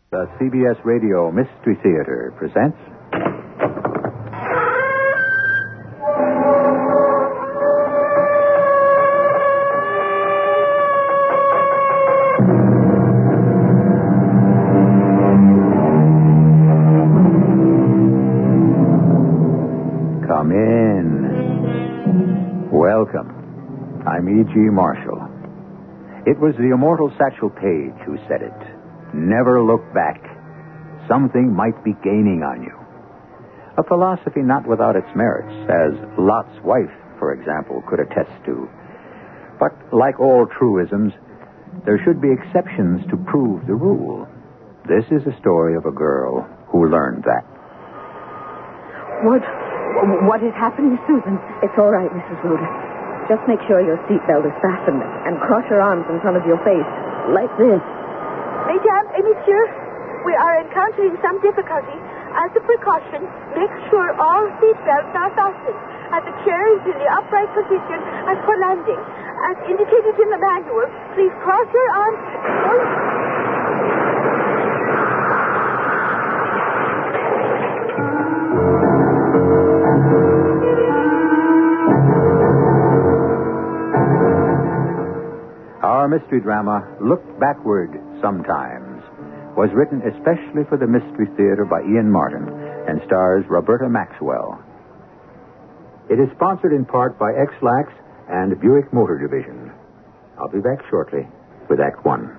The CBS Radio Mystery Theater presents... Come in. Welcome. I'm E.G. Marshall. It was the immortal Satchel Paige who said it. Never look back. Something might be gaining on you. A philosophy not without its merits, as Lot's wife, for example, could attest to. But like all truisms, there should be exceptions to prove the rule. This is a story of a girl who learned that. What is happening, Susan? It's all right, Mrs. Rhoda. Just make sure your seatbelt is fastened and cross your arms in front of your face, like this. Mesdames et messieurs, we are encountering some difficulty. As a precaution, make sure all seatbelts are fastened and the chair is in the upright position as for landing. As indicated in the manual, please cross your arms. Our mystery drama, Look Backward Sometimes, was written especially for the Mystery Theater by Ian Martin and stars Roberta Maxwell. It is sponsored in part by X-Lax and Buick Motor Division. I'll be back shortly with Act One.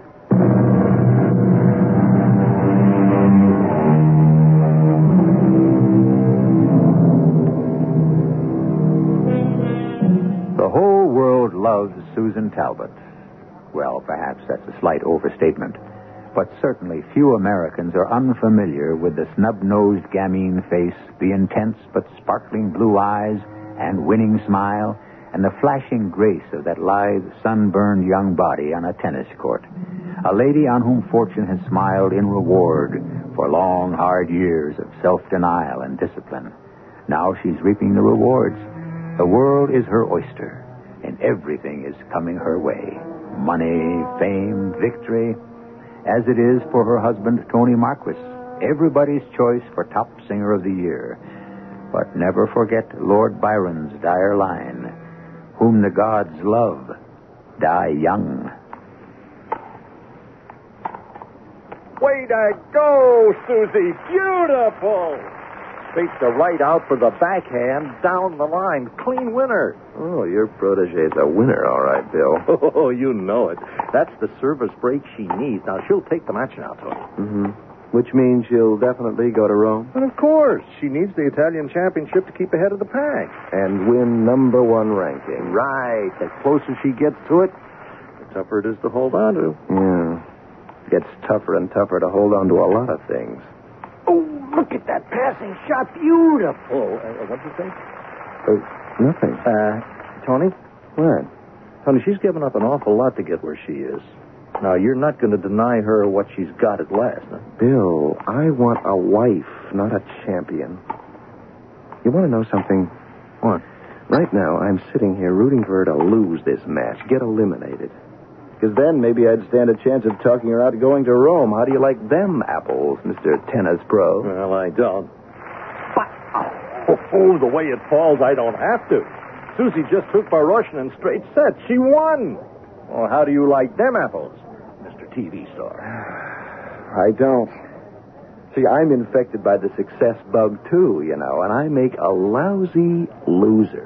The whole world loves Susan Talbot. Well, perhaps that's a slight overstatement. But certainly few Americans are unfamiliar with the snub-nosed gamine face, the intense but sparkling blue eyes and winning smile, and the flashing grace of that lithe, sunburned young body on a tennis court. A lady on whom fortune has smiled in reward for long, hard years of self-denial and discipline. Now she's reaping the rewards. The world is her oyster, and everything is coming her way. Money, fame, victory, as it is for her husband, Tony Marquis, everybody's choice for top singer of the year. But never forget Lord Byron's dire line, whom the gods love, die young. Way to go, Susie. Beautiful. Beats the right out for the backhand, down the line. Clean winner. Oh, your protege's a winner, all right, Bill. Oh, you know it. That's the service break she needs. Now, she'll take the match now, Tony. Mm-hmm. Which means she'll definitely go to Rome? And of course. She needs the Italian championship to keep ahead of the pack. And win number one ranking. Right. The closer she gets to it, the tougher it is to hold on to. Yeah. Gets tougher and tougher to hold on to a lot of things. Oh, look at that passing shot. Beautiful. What'd you say? Nothing. Tony? What? Tony, she's given up an awful lot to get where she is. Now, you're not going to deny her what she's got at last, huh? Bill, I want a wife, not a champion. You want to know something? What? Right now, I'm sitting here rooting for her to lose this match, get eliminated. Because then maybe I'd stand a chance of talking her out of going to Rome. How do you like them apples, Mr. Tennis Pro? Well, I don't. But, the way it falls, I don't have to. Susie just took Baroshin in straight sets. She won. Well, how do you like them apples, Mr. TV star? I don't. See, I'm infected by the success bug, too, you know, and I make a lousy loser.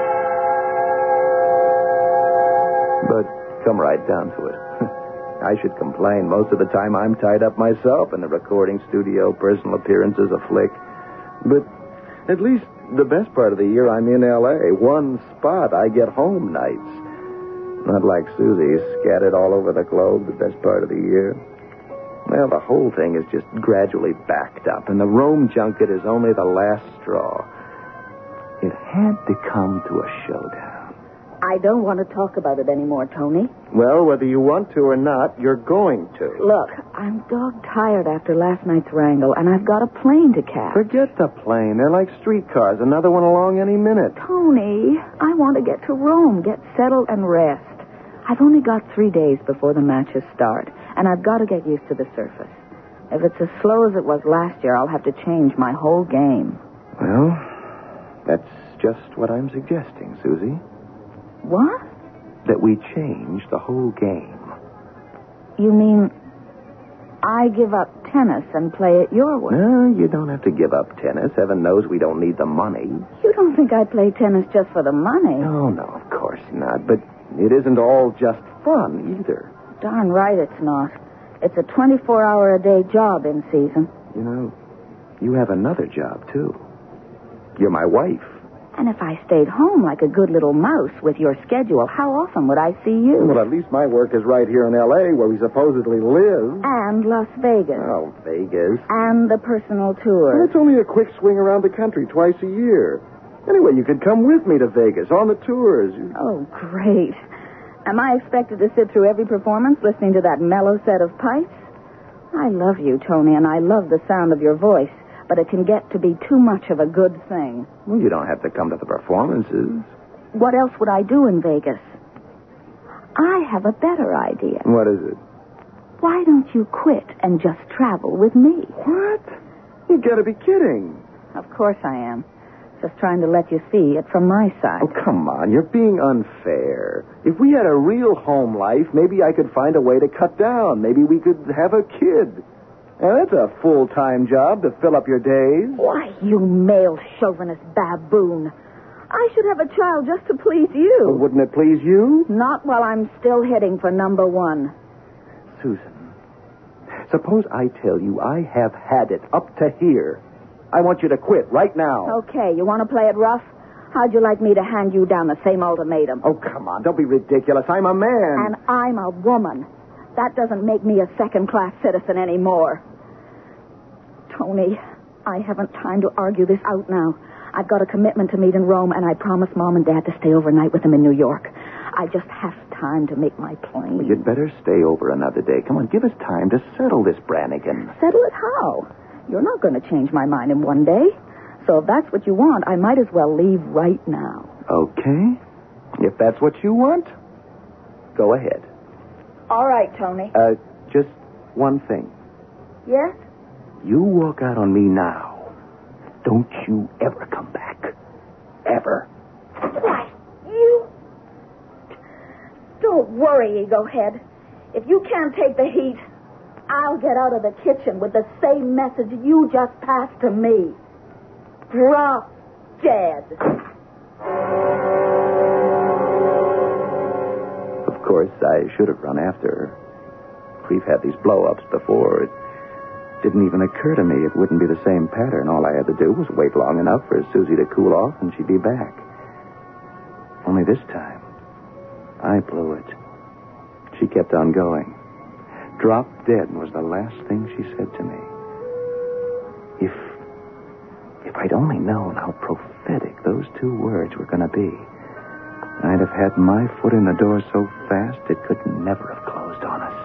But come right down to it. I should complain. Most of the time I'm tied up myself in the recording studio, personal appearances, a flick. But at least the best part of the year I'm in L.A. One spot. I get home nights. Not like Susie, scattered all over the globe the best part of the year. Well, the whole thing is just gradually backed up, and the Rome junket is only the last straw. It had to come to a showdown. I don't want to talk about it anymore, Tony. Well, whether you want to or not, you're going to. Look, I'm dog-tired after last night's wrangle, and I've got a plane to catch. Forget the plane. They're like streetcars. Another one along any minute. Tony, I want to get to Rome, get settled and rest. I've only got 3 days before the matches start, and I've got to get used to the surface. If it's as slow as it was last year, I'll have to change my whole game. Well, that's just what I'm suggesting, Susie. What? That we change the whole game. You mean I give up tennis and play it your way? No, you don't have to give up tennis. Heaven knows we don't need the money. You don't think I play tennis just for the money? No, of course not. But it isn't all just fun either. Darn right it's not. It's a 24-hour-a-day job in season. You know, you have another job, too. You're my wife. And if I stayed home like a good little mouse with your schedule, how often would I see you? Well, at least my work is right here in L.A., where we supposedly live. And Las Vegas. Oh, Vegas. And the personal tour. Well, it's only a quick swing around the country twice a year. Anyway, you could come with me to Vegas on the tours. Oh, great. Am I expected to sit through every performance listening to that mellow set of pipes? I love you, Tony, and I love the sound of your voice, but it can get to be too much of a good thing. Well, you don't have to come to the performances. What else would I do in Vegas? I have a better idea. What is it? Why don't you quit and just travel with me? What? You gotta be kidding. Of course I am. Just trying to let you see it from my side. Oh, come on. You're being unfair. If we had a real home life, maybe I could find a way to cut down. Maybe we could have a kid. Now, that's a full-time job to fill up your days. Why, you male chauvinist baboon. I should have a child just to please you. Well, wouldn't it please you? Not while I'm still heading for number one. Susan, suppose I tell you I have had it up to here. I want you to quit right now. Okay, you want to play it rough? How'd you like me to hand you down the same ultimatum? Oh, come on. Don't be ridiculous. I'm a man. And I'm a woman. That doesn't make me a second-class citizen anymore. Tony, I haven't time to argue this out now. I've got a commitment to meet in Rome, and I promised Mom and Dad to stay overnight with them in New York. I just have time to make my plane. Well, you'd better stay over another day. Come on, give us time to settle this, Brannigan. Settle it how? You're not going to change my mind in one day. So if that's what you want, I might as well leave right now. Okay. If that's what you want, go ahead. All right, Tony. Just one thing. Yes? You walk out on me now. Don't you ever come back. Ever. Why, you... Don't worry, egohead. If you can't take the heat, I'll get out of the kitchen with the same message you just passed to me. Drop dead. Of course, I should have run after her. We've had these blow-ups before. It didn't even occur to me it wouldn't be the same pattern. All I had to do was wait long enough for Susie to cool off, and she'd be back. Only this time, I blew it. She kept on going. Drop dead was the last thing she said to me. If I'd only known how prophetic those two words were going to be, I'd have had my foot in the door so fast it could never have closed on us.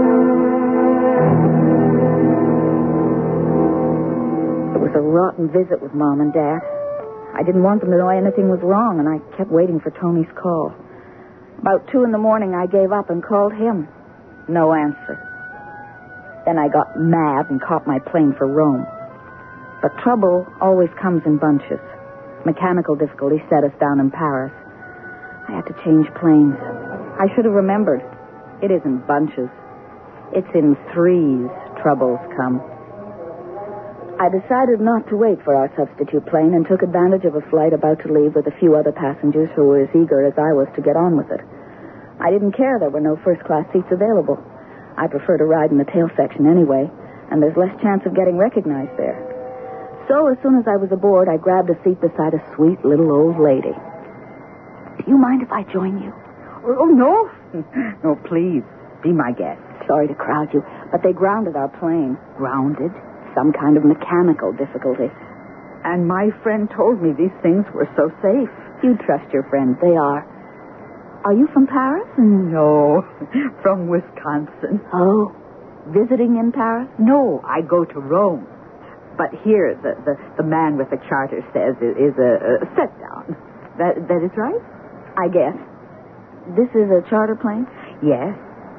It was a rotten visit with Mom and Dad. I didn't want them to know anything was wrong, and I kept waiting for Tony's call. About 2 a.m, I gave up and called him. No answer. Then I got mad and caught my plane for Rome. But trouble always comes in bunches. Mechanical difficulty set us down in Paris. I had to change planes. I should have remembered. It isn't bunches. It's in threes troubles come. I decided not to wait for our substitute plane and took advantage of a flight about to leave with a few other passengers who were as eager as I was to get on with it. I didn't care there were no first-class seats available. I prefer to ride in the tail section anyway, and there's less chance of getting recognized there. So as soon as I was aboard, I grabbed a seat beside a sweet little old lady. Do you mind if I join you? Oh, no. No, please. Be my guest. Sorry to crowd you, but they grounded our plane. Grounded? Some kind of mechanical difficulty. And my friend told me these things were so safe. You trust your friends. They are. Are you from Paris? No, from Wisconsin. Oh, visiting in Paris? No, I go to Rome. But here, the man with the charter says is a set down. That is right? I guess. This is a charter plane? Yes.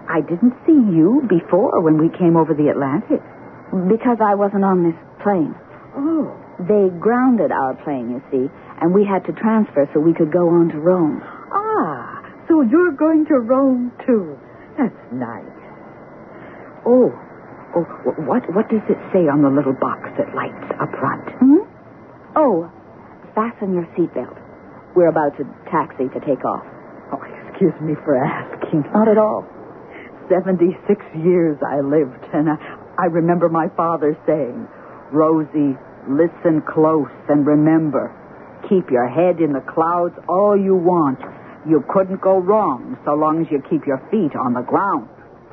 I didn't see you before when we came over the Atlantic. Because I wasn't on this plane. Oh. They grounded our plane, you see, and we had to transfer so we could go on to Rome. Ah, so you're going to Rome, too. That's nice. Oh, what does it say on the little box that lights up front? Hmm? Oh, fasten your seatbelt. We're about to taxi to take off. Oh, excuse me for asking. Not at all. 76 years I lived, and I remember my father saying, Rosie, listen close and remember, keep your head in the clouds all you want. You couldn't go wrong so long as you keep your feet on the ground.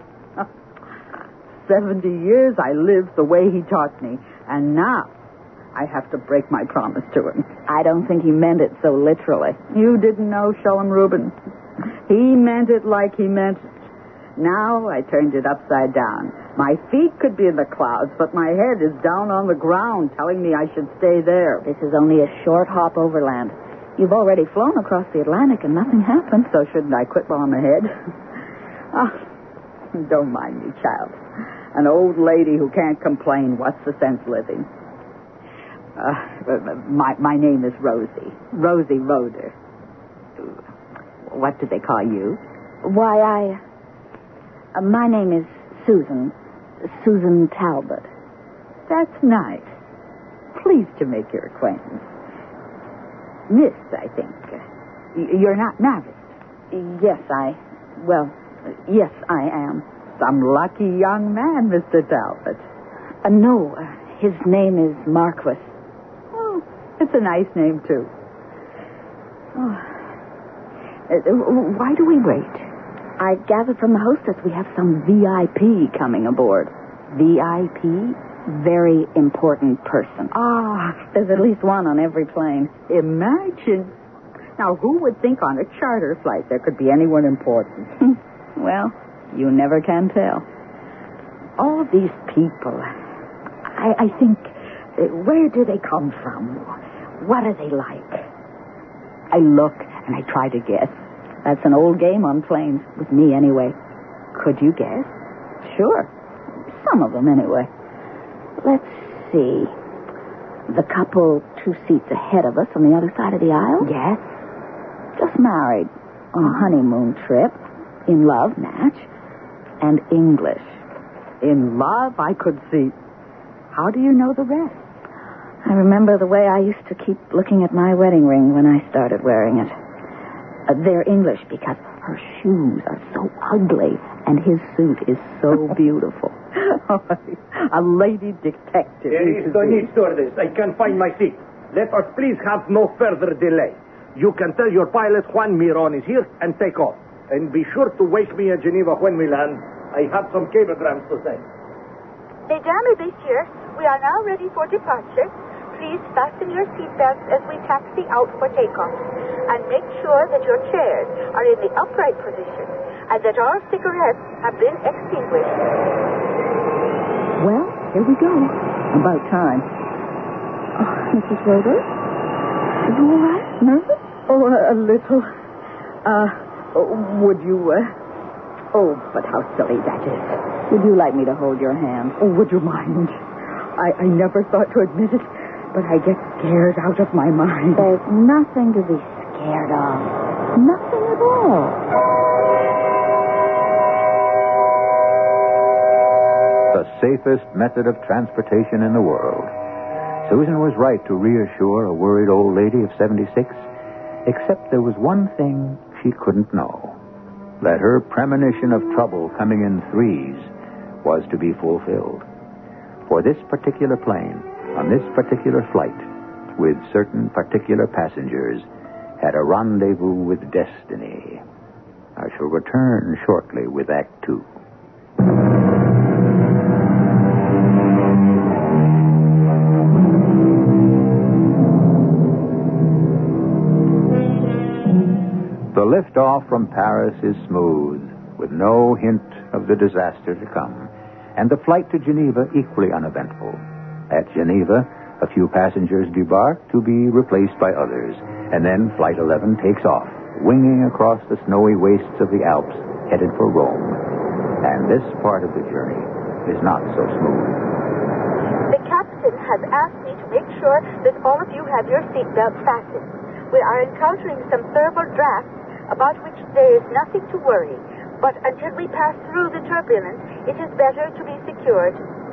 70 years I lived the way he taught me, and now I have to break my promise to him. I don't think he meant it so literally. You didn't know, Schoen Reuben. He meant it like he meant it. Now I turned it upside down. My feet could be in the clouds, but my head is down on the ground, telling me I should stay there. This is only a short hop overland. You've already flown across the Atlantic and nothing happened. So shouldn't I quit while I'm ahead? Oh, don't mind me, child. An old lady who can't complain. What's the sense living? My name is Rosie. Rosie Roeder. What do they call you? Why, my name is Susan. Susan Talbot. That's nice. Pleased to make your acquaintance. Miss, I think. You're not married? Yes, yes, I am. Some lucky young man, Mr. Talbot. No, his name is Marquis. Oh, it's a nice name, too. Oh. Why do we wait? I gathered from the hostess we have some VIP coming aboard. VIP? Very important person. Ah. There's at least one on every plane. Imagine. Now, who would think on a charter flight there could be anyone important? Well, you never can tell. All these people, I think, where do they come from? What are they like? I look and I try to guess. That's an old game on planes, with me anyway. Could you guess? Sure. Some of them, anyway. Let's see. The couple 2 seats ahead of us on the other side of the aisle? Yes. Just married on a honeymoon trip. In love, match. And English. In love, I could see. How do you know the rest? I remember the way I used to keep looking at my wedding ring when I started wearing it. They're English because her shoes are so ugly and his suit is so beautiful. A lady detective. There is no need, stewardess. I can't find my seat. Let us please have no further delay. You can tell your pilot Juan Miron is here and take off. And be sure to wake me at Geneva when we land. I have some cablegrams to send. Mesdames et messieurs, we are now ready for departure. Please fasten your seatbelts as we taxi out for takeoff. And make sure that your chairs are in the upright position and that all cigarettes have been extinguished. Well, here we go. About time. Oh, Mrs. Roeder? Are you all right? Nervous? Oh, a little. Would you, Oh, but how silly that is. Would you like me to hold your hand? Oh, would you mind? I never thought to admit it, but I get scared out of my mind. There's nothing to be scared of. Nothing at all. The safest method of transportation in the world. Susan was right to reassure a worried old lady of 76, except there was one thing she couldn't know. That her premonition of trouble coming in threes was to be fulfilled. For this particular plane, on this particular flight, with certain particular passengers, had a rendezvous with destiny. I shall return shortly with Act 2. The liftoff from Paris is smooth, with no hint of the disaster to come, and the flight to Geneva equally uneventful. At Geneva, a few passengers debark to be replaced by others, and then Flight 11 takes off, winging across the snowy wastes of the Alps, headed for Rome. And this part of the journey is not so smooth. The captain has asked me to make sure that all of you have your seatbelts fastened. We are encountering some thermal drafts about which there is nothing to worry. But until we pass through the turbulence, it is better to be secured.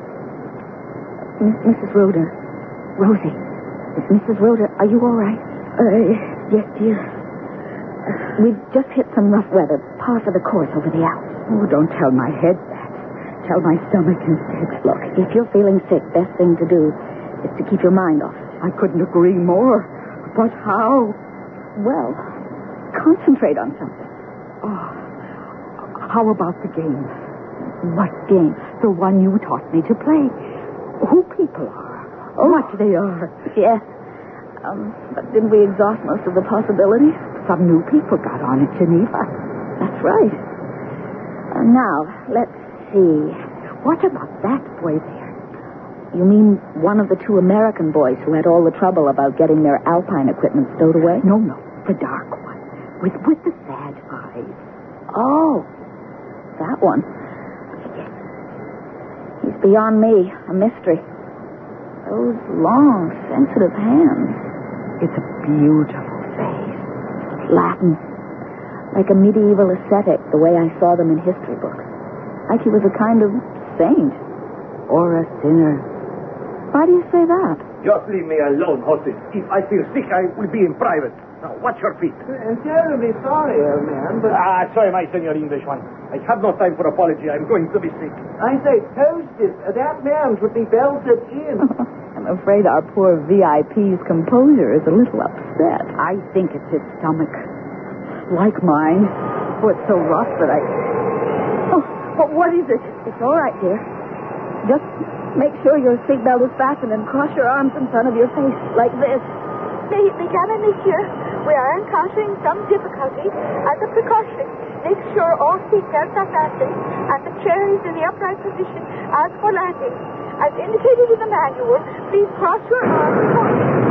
Mrs. Rhoda. Rosie. Mrs. Rhoda, are you all right? Yes, dear. We've just hit some rough weather, par for the course over the Alps. Oh, don't tell my head that. Tell my stomach instead. Look, if you're feeling sick, best thing to do is to keep your mind off it. I couldn't agree more. But how? Well, concentrate on something. Oh, how about the game? What game? The one you taught me to play. Who people are. What they are. Yes. But didn't we exhaust most of the possibilities? Some new people got on at Geneva. That's right. Now, let's see. What about that boy there? You mean one of the two American boys who had all the trouble about getting their Alpine equipment stowed away? No, the dark one. With the sad eyes. Oh, that one. He's beyond me, a mystery. Those long, sensitive hands. It's a beautiful face. Latin. Like a medieval ascetic, the way I saw them in history books. Like he was a kind of saint. Or a sinner. Why do you say that? Just leave me alone, hostess. If I feel sick, I will be in private. Now, watch your feet. I'm terribly sorry, old man, but... Sorry, my senor Englishman. I have no time for apology. I'm going to be sick. I say, hostess, that man should be belted in. I'm afraid our poor VIP's composure is a little upset. I think it's his stomach. Like mine. Oh, it's so rough that I... Oh, but what is it? It's all right, dear. Just make sure your seatbelt is fastened and cross your arms in front of your face, like this. Madame, monsieur, we are encountering some difficulty. As a precaution, make sure all seatbelts are fastened and the chair is in the upright position as for landing. As indicated in the manual, please cross your arms.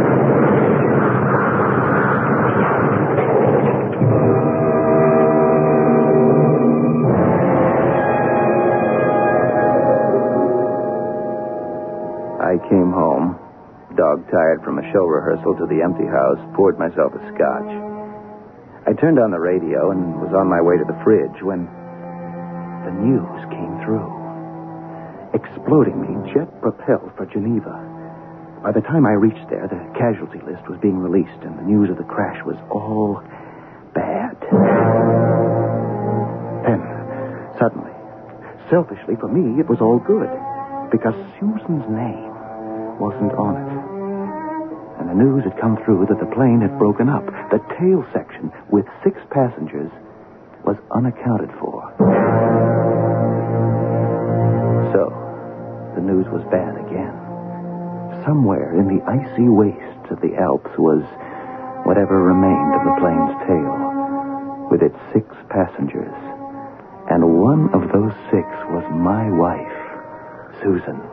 I came home, dog-tired from a show rehearsal to the empty house, poured myself a scotch. I turned on the radio and was on my way to the fridge when the news came through. Explodingly jet-propelled for Geneva. By the time I reached there, the casualty list was being released, and the news of the crash was all bad. Then, suddenly, selfishly for me, it was all good, because Susan's name wasn't on it. And the news had come through that the plane had broken up. The tail section, with 6 passengers, was unaccounted for. So, the news was bad again. Somewhere in the icy wastes of the Alps was whatever remained of the plane's tail, with its 6 passengers. And one of those 6 was my wife, Susan.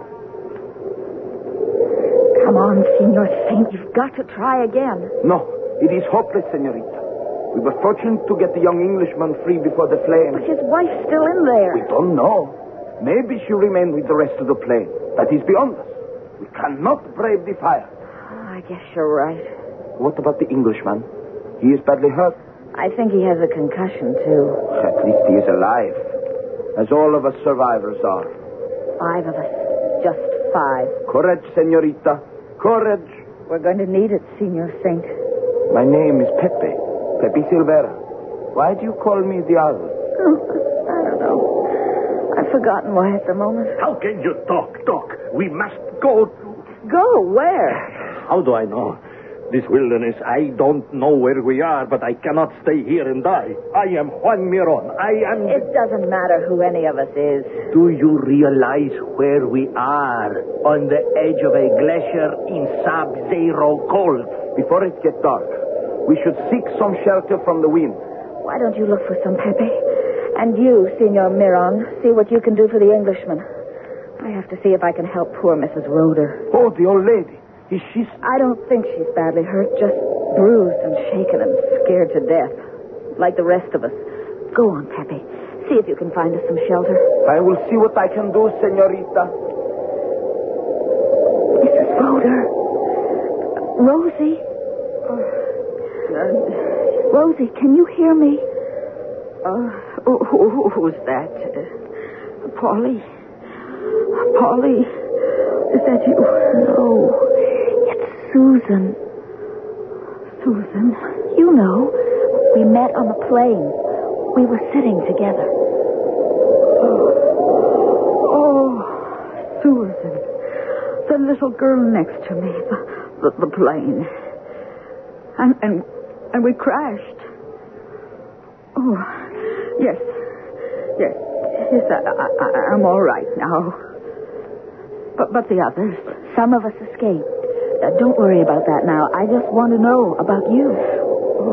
Come on, Senor Saint. You've got to try again. No, it is hopeless, senorita. We were fortunate to get the young Englishman free before the flame. But his wife's still in there. We don't know. Maybe she remained with the rest of the plane. That is beyond us. We cannot brave the fire. I guess you're right. What about the Englishman? He is badly hurt. I think he has a concussion, too. At least he is alive. As all of us survivors are. 5 of us. Just 5. Courage, senorita. Courage. We're going to need it, Senor Saint. My name is Pepe. Pepe Silvera. Why do you call me the owl? Oh, I don't know. I've forgotten why at the moment. How can you talk? We must go to... Go? Where? How do I know? This wilderness, I don't know where we are, but I cannot stay here and die. I am Juan Miron. It doesn't matter who any of us is. Do you realize where we are? On the edge of a glacier in sub-zero cold. Before it gets dark, we should seek some shelter from the wind. Why don't you look for some, Pepe? And you, Senor Miron, see what you can do for the Englishman. I have to see if I can help poor Mrs. Roder. Oh, the old lady. Is she... I don't think she's badly hurt, just bruised and shaken and scared to death. Like the rest of us. Go on, Pepe. See if you can find us some shelter. I will see what I can do, senorita. Mrs. Roder. Rosie. Rosie, can you hear me? Who's that? Polly? Polly? Is that you? No. It's Susan. Susan? You know, we met on the plane. We were sitting together. Oh, Susan. The little girl next to me. The plane. And we crashed. Oh, yes. Yes, I'm all right now. But the others? Some of us escaped. Don't worry about that now. I just want to know about you. Oh,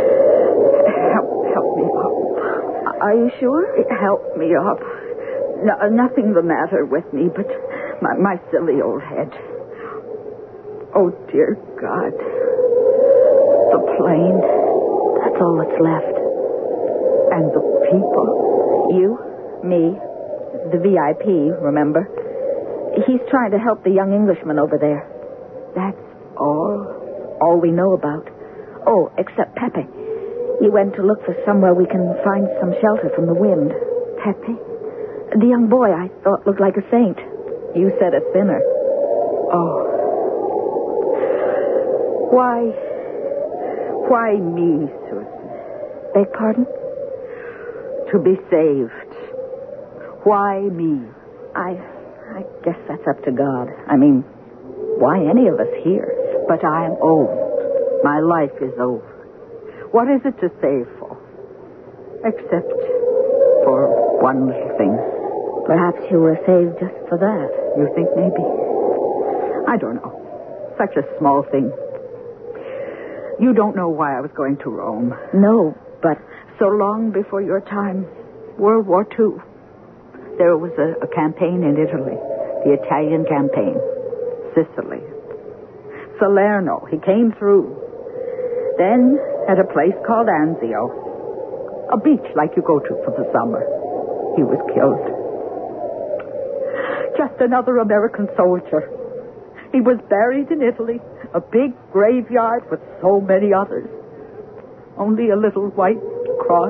help me up. Are you sure? Help me up. Nothing the matter with me but my silly old head. Oh, dear God. The plane. That's all that's left. And the people. You, me, the VIP, remember? He's trying to help the young Englishman over there. That's all? All we know about. Oh, except Pepe. He went to look for somewhere we can find some shelter from the wind. Pepe? The young boy I thought looked like a saint. You said a sinner. Oh. Why me, Susan? Beg pardon? To be saved. Why me? I guess that's up to God. I mean, why any of us here? But I am old. My life is over. What is it to save for? Except for one little thing. Perhaps you were saved just for that. You think maybe? I don't know. Such a small thing. You don't know why I was going to Rome. No, but so long before your time, World War II, there was a campaign in Italy, the Italian campaign, Sicily. Salerno, he came through. Then at a place called Anzio, a beach like you go to for the summer, he was killed. Just another American soldier. He was buried in Italy, a big graveyard with so many others. Only a little white cross.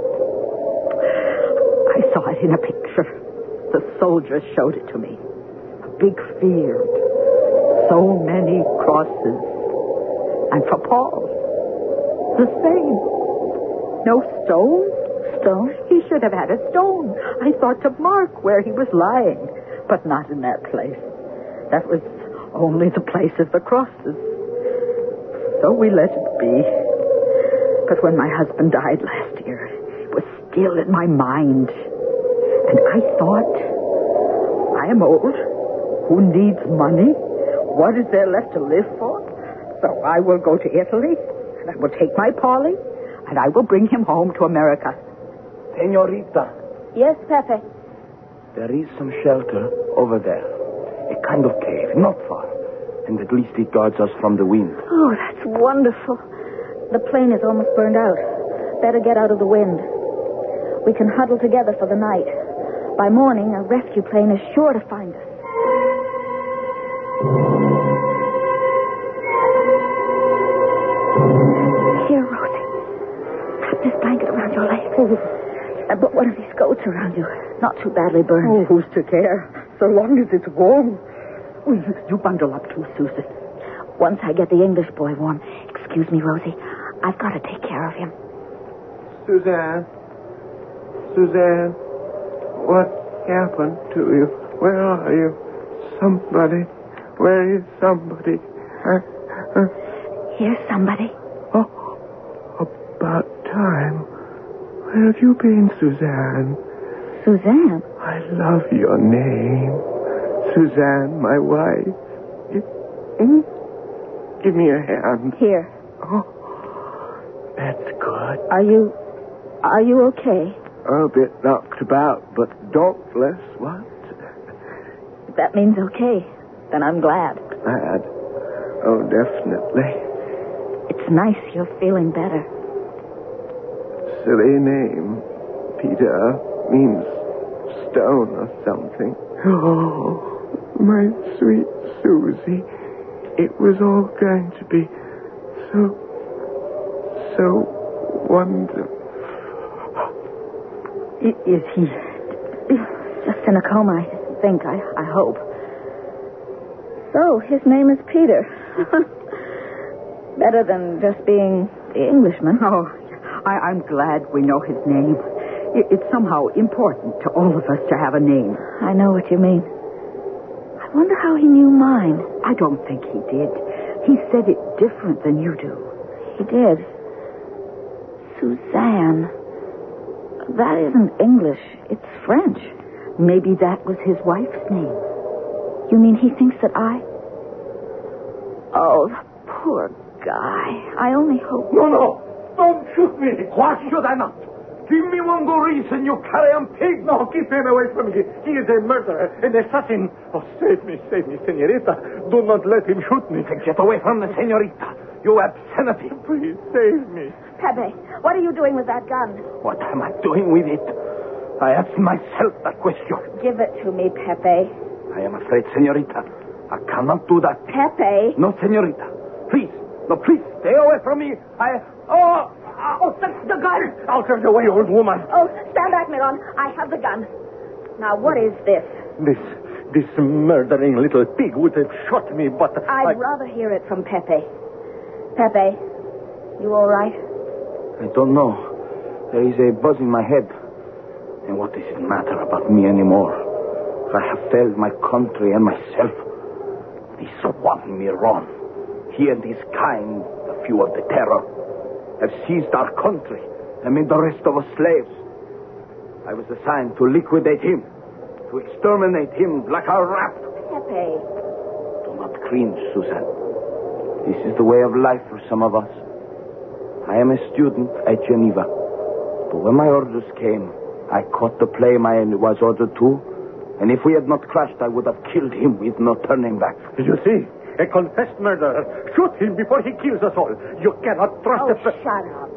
I saw it in a picture. The soldiers showed it to me. A big field. So many crosses. And for Paul, the same. No stone? Stone? He should have had a stone. I thought to mark where he was lying, but not in that place. That was only the place of the crosses. So we let it be. But when my husband died last year, it was still in my mind. And I thought, I am old. Who needs money? What is there left to live for? So I will go to Italy, and I will take my Paulie, and I will bring him home to America. Senorita. Yes, Pepe. There is some shelter over there. A kind of cave, not far. And at least it guards us from the wind. Oh, that's wonderful. The plane is almost burned out. Better get out of the wind. We can huddle together for the night. By morning, a rescue plane is sure to find us. Here, Rosie. Wrap this blanket around your legs. And put one of these coats around you. Not too badly burned. Oh, who's to care? So long as it's warm. Oh, you bundle up too, Susan. Once I get the English boy warm. Excuse me, Rosie. I've got to take care of him. Suzanne, what happened to you? Where are you? Somebody. Where is somebody? Here's somebody. Oh, about time. Where have you been, Suzanne? Suzanne? I love your name. Suzanne, my wife. Give me a hand. Here. Oh, that's good. Are you okay? A bit knocked about, but dauntless, what? That means okay. Then I'm glad. Glad? Oh, definitely. It's nice you're feeling better. Silly name, Peter. means stone or something. Oh, my sweet Susie. It was all going to be so wonderful. Is he just in a coma, I think, I hope. So, his name is Peter. Better than just being the Englishman. Oh, I'm glad we know his name. It's somehow important to all of us to have a name. I know what you mean. I wonder how he knew mine. I don't think he did. He said it different than you do. He did. Suzanne. That isn't English. It's French. Maybe that was his wife's name. You mean he thinks that I... Oh, the poor guy. I only hope... No. Don't shoot me. Why should I not? Give me one good reason, you carrion pig. No, keep him away from me. He is a murderer, an assassin. Oh, save me, senorita. Do not let him shoot me. Get away from the senorita. You obscenity. Please, save me. Pepe, what are you doing with that gun? What am I doing with it? I ask myself that question. Give it to me, Pepe. I am afraid, senorita. I cannot do that. Pepe. No, senorita. Please. No, please. Stay away from me. Oh, the gun. Out of the way, old woman. Oh, stand back, Miron. I have the gun. Now, what is this? This murdering little pig would have shot me, but I'd rather hear it from Pepe. Pepe, you all right? I don't know. There is a buzz in my head. And what does it matter about me anymore? I have failed my country and myself. This one Miron, he and his kind, a few of the terror, have seized our country and made the rest of us slaves. I was assigned to liquidate him, to exterminate him like a rat. Pepe. Do not cringe, Susan. This is the way of life for some of us. I am a student at Geneva. But when my orders came, I caught the play I was ordered to. And if we had not crashed, I would have killed him with no turning back. You see, a confessed murderer. Shoot him before he kills us all. You cannot trust Oh, shut up.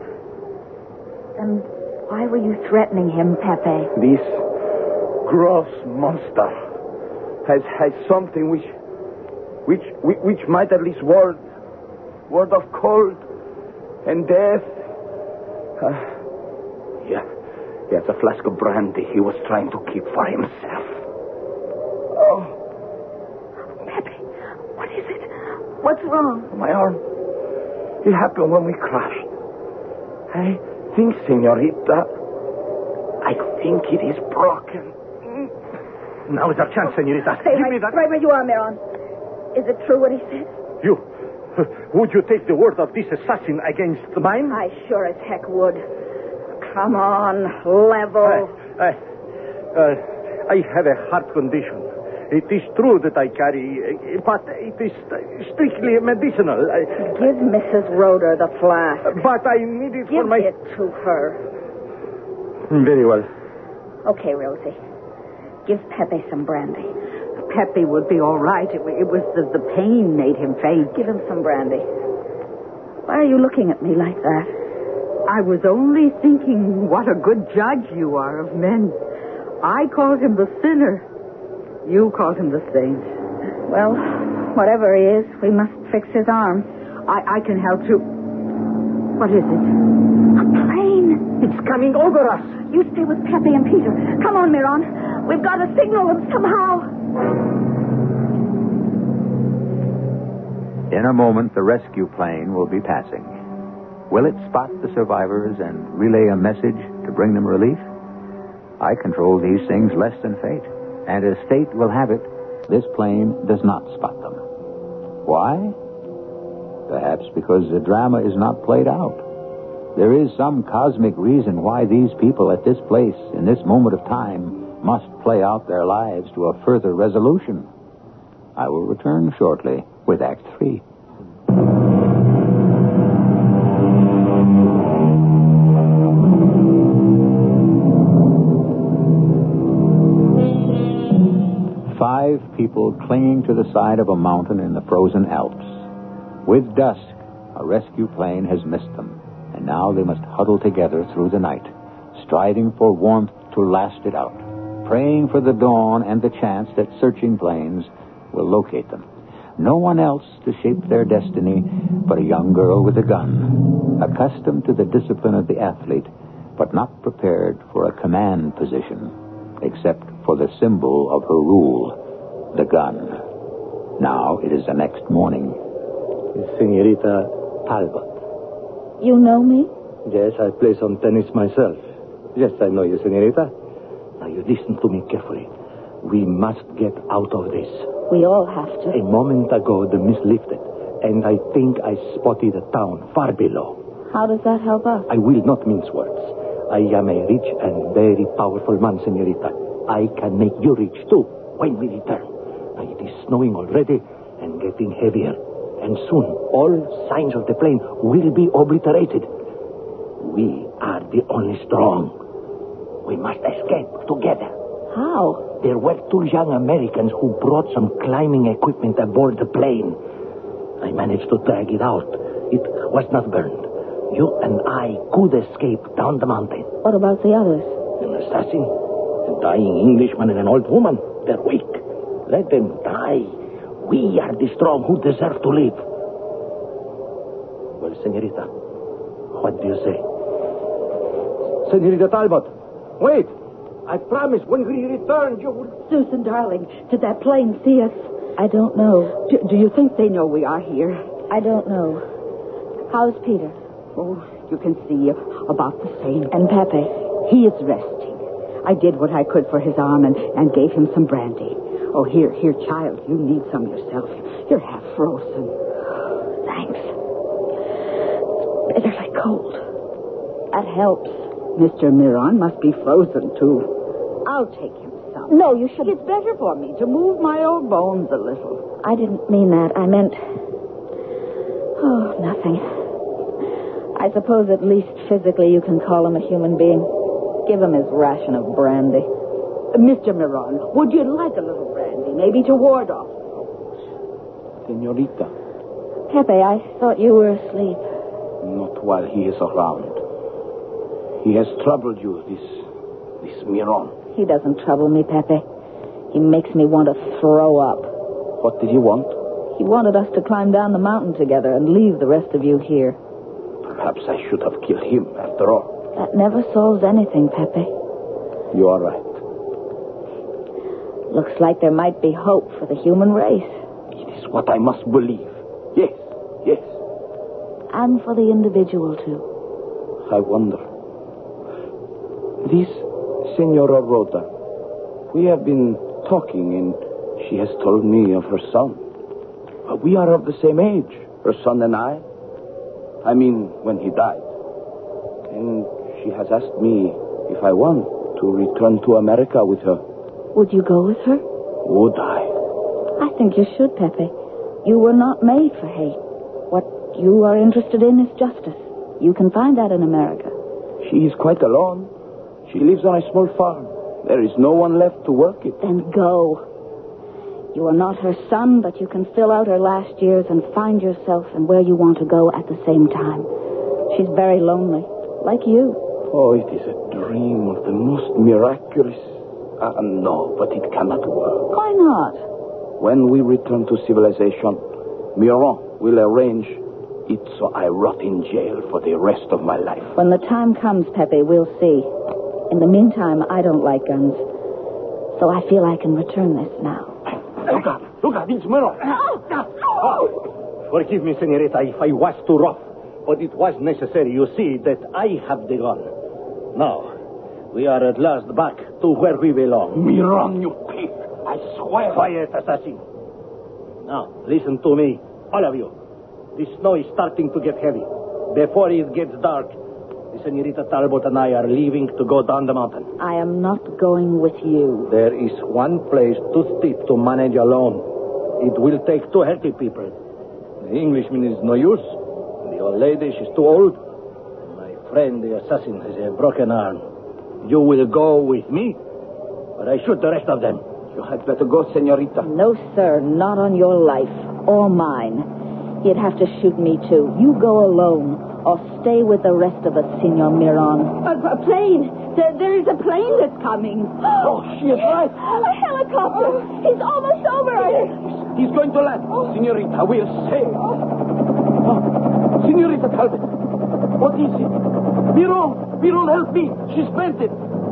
Then why were you threatening him, Pepe? This gross monster has something which might at least ward of cold and death. He has a flask of brandy he was trying to keep for himself. Oh. Pepe, what is it? What's wrong? My arm. It happened when we crashed. I think, senorita, it is broken. Now is our chance, senorita. Stay Give me that. right where you are, Miron. Is it true what he said? Would you take the word of this assassin against mine? I sure as heck would. Come on, level. I have a heart condition. It is true that I carry, but it is strictly medicinal. Give Mrs. Roeder the flask. But I need it Give for my... Give it to her. Very well. Okay, Rosie. Give Pepe some brandy. Pepe would be all right. It was the pain made him faint. Give him some brandy. Why are you looking at me like that? I was only thinking what a good judge you are of men. I called him the sinner. You called him the saint. Well, whatever he is, we must fix his arm. I can help you. What is it? A plane. It's coming over us. You stay with Pepe and Peter. Come on, Miron. We've got to signal them somehow. In a moment, the rescue plane will be passing. Will it spot the survivors and relay a message to bring them relief? I control these things less than fate. And as fate will have it, this plane does not spot them. Why? Perhaps because the drama is not played out. There is some cosmic reason why these people at this place, in this moment of time, must play out their lives to a further resolution. I will return shortly with Act 3. Five people clinging to the side of a mountain in the frozen Alps. With dusk, a rescue plane has missed them, and now they must huddle together through the night, striving for warmth to last it out, praying for the dawn and the chance that searching planes will locate them. No one else to shape their destiny but a young girl with a gun, accustomed to the discipline of the athlete, but not prepared for a command position, except for the symbol of her rule, the gun. Now it is the next morning. Senorita Talbot. You know me? Yes, I play some tennis myself. Yes, I know you, senorita. Now, you listen to me carefully. We must get out of this. We all have to. A moment ago, the mist lifted, and I think I spotted a town far below. How does that help us? I will not mince words. I am a rich and very powerful man, senorita. I can make you rich, too, when we return. Now, it is snowing already and getting heavier. And soon, all signs of the plane will be obliterated. We are the only strong. We must escape together. How? There were 2 young Americans who brought some climbing equipment aboard the plane. I managed to drag it out. It was not burned. You and I could escape down the mountain. What about the others? An assassin, a dying Englishman, and an old woman. They're weak. Let them die. We are the strong who deserve to live. Well, senorita, what do you say? Senorita Talbot, wait. I promise when we return, you will... Susan, darling, did that plane see us? I don't know. Do you think they know we are here? I don't know. How's Peter? Oh, you can see about the same. And Pepe? He is resting. I did what I could for his arm and gave him some brandy. Oh, here, child, you need some yourself. You're half frozen. Thanks. Bitterly cold. That helps. Mr. Miron must be frozen, too. I'll take him some. No, you shouldn't. It's better for me to move my old bones a little. I didn't mean that. I meant... Oh, nothing. I suppose at least physically you can call him a human being. Give him his ration of brandy. Mr. Miron, would you like a little brandy, maybe to ward off? Senorita. Pepe, I thought you were asleep. Not while he is around. He has troubled you, this Miron. He doesn't trouble me, Pepe. He makes me want to throw up. What did he want? He wanted us to climb down the mountain together and leave the rest of you here. Perhaps I should have killed him, after all. That never solves anything, Pepe. You are right. Looks like there might be hope for the human race. It is what I must believe. Yes. And for the individual, too. I wonder. This Senora Rhoda, we have been talking, and she has told me of her son. We are of the same age, her son and I. I mean, when he died. And she has asked me if I want to return to America with her. Would you go with her? Would I? I think you should, Pepe. You were not made for hate. What you are interested in is justice. You can find that in America. She is quite alone. She lives on a small farm. There is no one left to work it. Then go. You are not her son, but you can fill out her last years and find yourself and where you want to go at the same time. She's very lonely, like you. Oh, it is a dream of the most miraculous... no, but it cannot work. Why not? When we return to civilization, Miron will arrange it so I rot in jail for the rest of my life. When the time comes, Pepe, we'll see. In the meantime, I don't like guns. So I feel I can return this now. Look, it's Miron. Forgive me, senorita, if I was too rough. But it was necessary, you see, that I have the gun. Now, we are at last back to where we belong. Miron, you pig! I swear. Quiet, assassin. Now, listen to me, all of you. The snow is starting to get heavy. Before it gets dark, the Senorita Talbot and I are leaving to go down the mountain. I am not going with you. There is one place too steep to manage alone. It will take 2 healthy people. The Englishman is no use. The old lady, she's too old. My friend, the assassin, has a broken arm. You will go with me, but I shoot the rest of them. You had better go, senorita. No, sir, not on your life or mine. You'd have to shoot me, too. You go alone, or stay with the rest of us, Senor Miron. A plane! There is a plane that's coming. Oh, she is right. A helicopter. He's almost over us. He's going to land. Senorita, we're safe. Oh, Senorita Talbot, what is it? Miron, help me. She's fainted.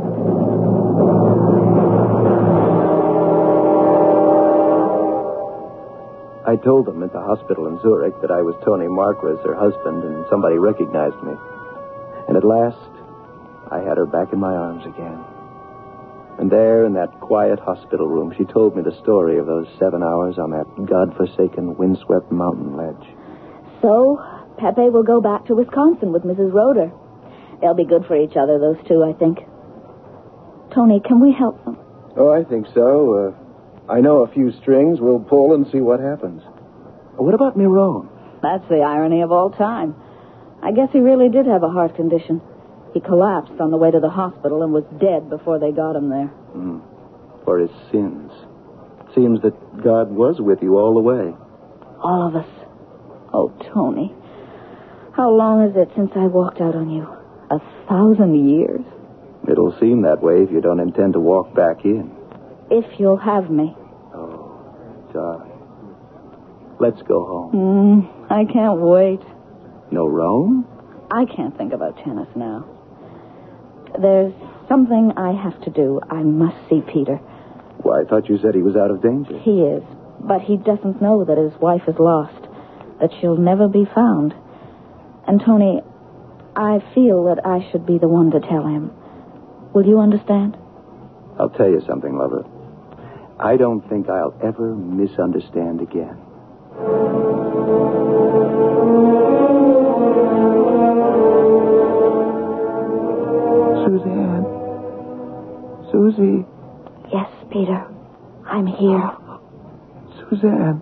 I told them at the hospital in Zurich that I was Tony Marquez, her husband, and somebody recognized me. And at last, I had her back in my arms again. And there, in that quiet hospital room, she told me the story of those 7 hours on that godforsaken, windswept mountain ledge. So, Pepe will go back to Wisconsin with Mrs. Roeder. They'll be good for each other, those two, I think. Tony, can we help them? Oh, I think so. I know a few strings. We'll pull and see what happens. What about Miron? That's the irony of all time. I guess he really did have a heart condition. He collapsed on the way to the hospital and was dead before they got him there. For his sins. Seems that God was with you all the way. All of us. Oh, Tony. How long is it since I walked out on you? 1,000 years? It'll seem that way if you don't intend to walk back in. If you'll have me. Oh, darling. Let's go home. I can't wait. No Rome? I can't think about tennis now. There's something I have to do. I must see Peter. Why, I thought you said he was out of danger. He is, but he doesn't know that his wife is lost, that she'll never be found. And, Tony, I feel that I should be the one to tell him. Will you understand? I'll tell you something, lover. I don't think I'll ever misunderstand again. Suzanne. Susie. Yes, Peter. I'm here. Suzanne.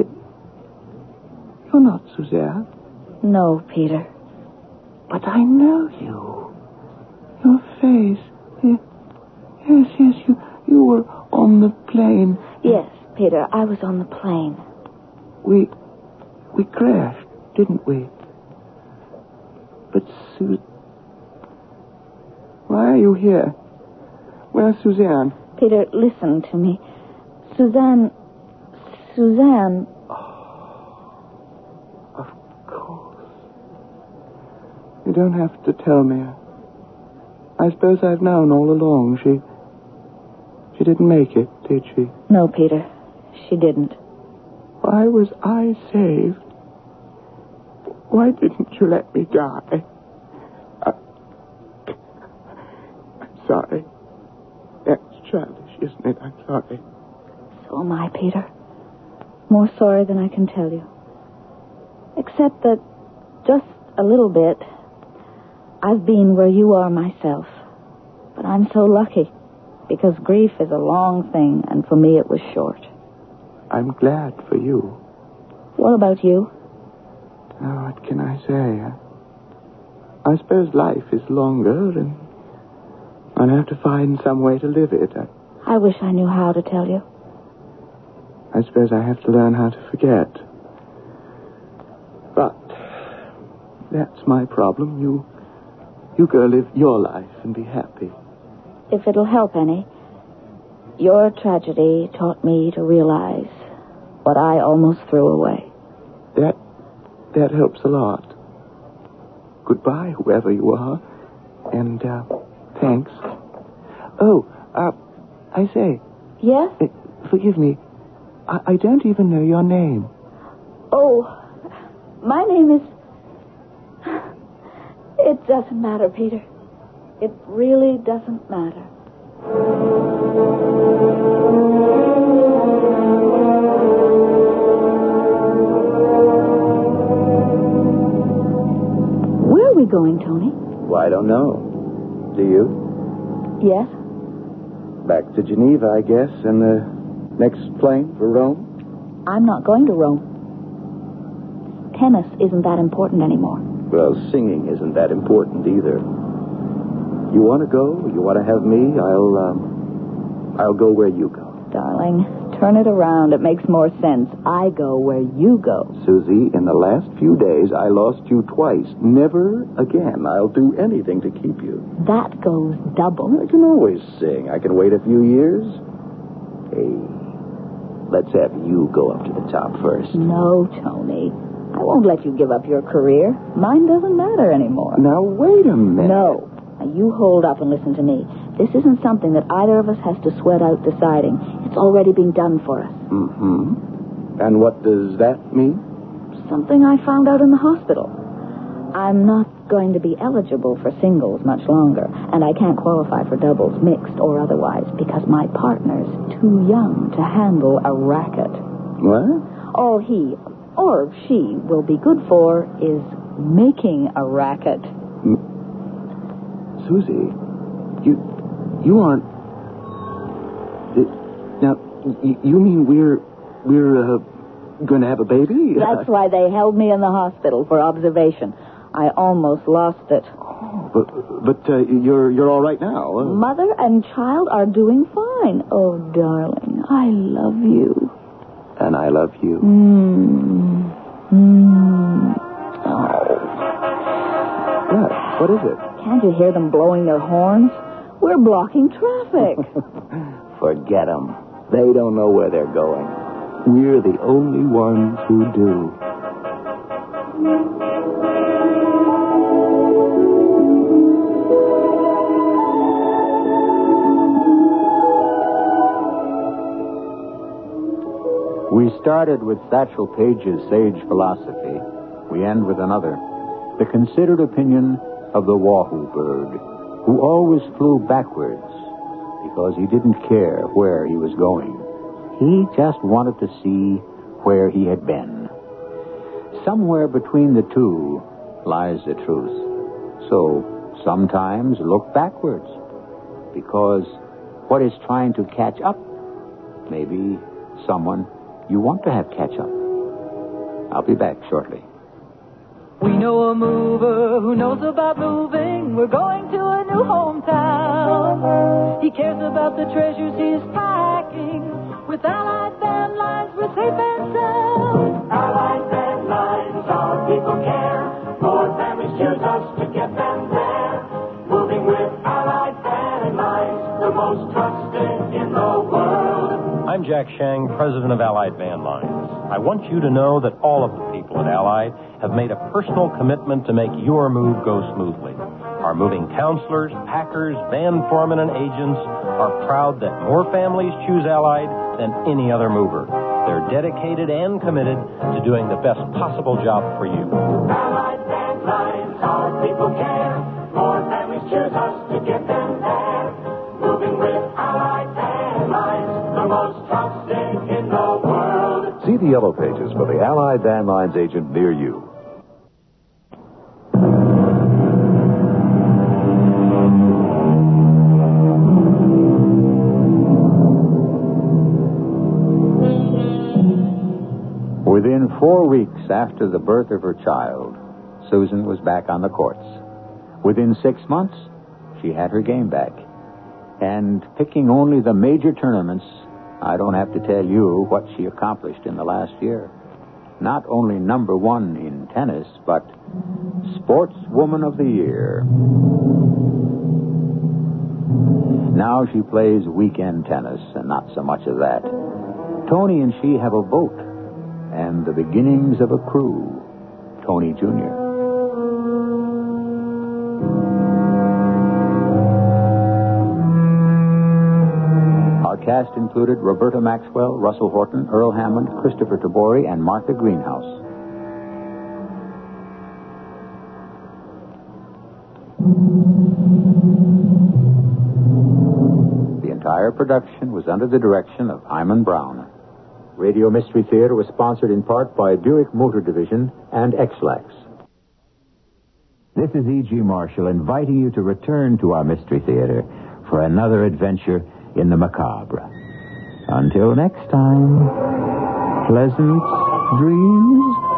You're not Suzanne. No, Peter. But I know you. Your face. Yes, you were on the plane. Yes, Peter, I was on the plane. We crashed, didn't we? But why are you here? Where's Suzanne? Peter, listen to me. Suzanne... Of course. You don't have to tell me. I suppose I've known all along. She didn't make it, did she? No, Peter. She didn't. Why was I saved? Why didn't you let me die? I'm sorry. That's childish, isn't it? I'm sorry. So am I, Peter. More sorry than I can tell you. Except that, just a little bit, I've been where you are myself. But I'm so lucky, because grief is a long thing, and for me it was short. I'm glad for you. What about you? Oh, what can I say? I suppose life is longer, and I'll have to find some way to live it. I wish I knew how to tell you. I suppose I have to learn how to forget. But that's my problem. You go live your life and be happy. If it'll help any, your tragedy taught me to realize what I almost threw away. That helps a lot. Goodbye, whoever you are. And, thanks. Oh, I say. Yes? Forgive me. I don't even know your name. Oh, my name is... It doesn't matter, Peter. It really doesn't matter. Where are we going, Tony? Well, I don't know. Do you? Yes. Back to Geneva, I guess, and the next plane for Rome? I'm not going to Rome. Tennis isn't that important anymore. Well, singing isn't that important either. You want to go? You want to have me? I'll go where you go. Darling, Turn it around. It makes more sense. I go where you go. Susie, in the last few days, I lost you twice. Never again. I'll do anything to keep you. That goes double. I can always sing. I can wait a few years. Hey, let's have you go up to the top first. No, Tony. I won't let you give up your career. Mine doesn't matter anymore. Now, wait a minute. No. Now, you hold up and listen to me. This isn't something that either of us has to sweat out deciding. It's already been done for us. Mm-hmm. And what does that mean? Something I found out in the hospital. I'm not going to be eligible for singles much longer, and I can't qualify for doubles, mixed or otherwise, because my partner's too young to handle a racket. What? All he or she will be good for is making a racket. Susie, you aren't... Now, you mean we're going to have a baby? That's why they held me in the hospital for observation. I almost lost it. Oh, but you're all right now. Mother and child are doing fine. Oh, darling, I love you. And I love you. Oh. What is it? Can't you hear them blowing their horns? We're blocking traffic. Forget them. They don't know where they're going. We're the only ones who do. We started with Satchel Paige's sage philosophy. We end with another. The considered opinion of the wahoo bird, who always flew backwards because he didn't care where he was going. He just wanted to see where he had been. Somewhere between the two lies the truth. So sometimes look backwards, because what is trying to catch up may be someone you want to have catch up. I'll be back shortly. We know a mover who knows about moving. We're going to a new hometown. He cares about the treasures he's packing. With Allied Van Lines, we're safe and sound. Allied Van Lines, our people care. More families choose us to get them there. Moving with Allied Van Lines, the most trusted in the world. I'm Jack Shang, president of Allied Van Lines. I want you to know that all of the people at Allied have made a personal commitment to make your move go smoothly. Our moving counselors, packers, van foremen, and agents are proud that more families choose Allied than any other mover. They're dedicated and committed to doing the best possible job for you. Allied Van Lines, our people care. More families choose us to get them there. Moving with Allied Van Lines, the most trusted in the world. See the yellow pages for the Allied Van Lines agent near you. Within 4 weeks after the birth of her child, Susan was back on the courts. Within 6 months, she had her game back. And picking only the major tournaments, I don't have to tell you what she accomplished in the last year. Not only number one in tennis, but Sportswoman of the Year. Now she plays weekend tennis, and not so much of that. Tony and she have a boat, and the beginnings of a crew. Tony Jr. Our cast included Roberta Maxwell, Russell Horton, Earl Hammond, Christopher Tabori, and Martha Greenhouse. The entire production was under the direction of Hyman Brown. Radio Mystery Theater was sponsored in part by Buick Motor Division and X-Lax. This is E.G. Marshall inviting you to return to our Mystery Theater for another adventure in the macabre. Until next time, pleasant dreams.